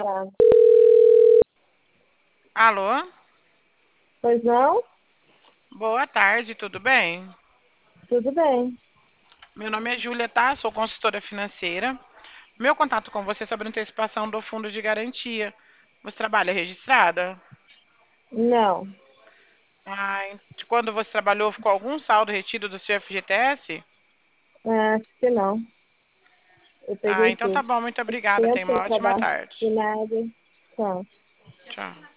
Alô? Pois não? Boa tarde, tudo bem? Tudo bem. Meu nome é Júlia, tá? Sou consultora financeira. Meu contato com você é sobre antecipação do fundo de garantia. Você trabalha registrada? Não, De quando você trabalhou, ficou algum saldo retido do seu FGTS? acho que não. Eu peguei Então tá tudo. bom, muito Faz obrigada. tempo Tenha que eu uma ótima trabalho. tarde. De nada. Tchau. Tchau.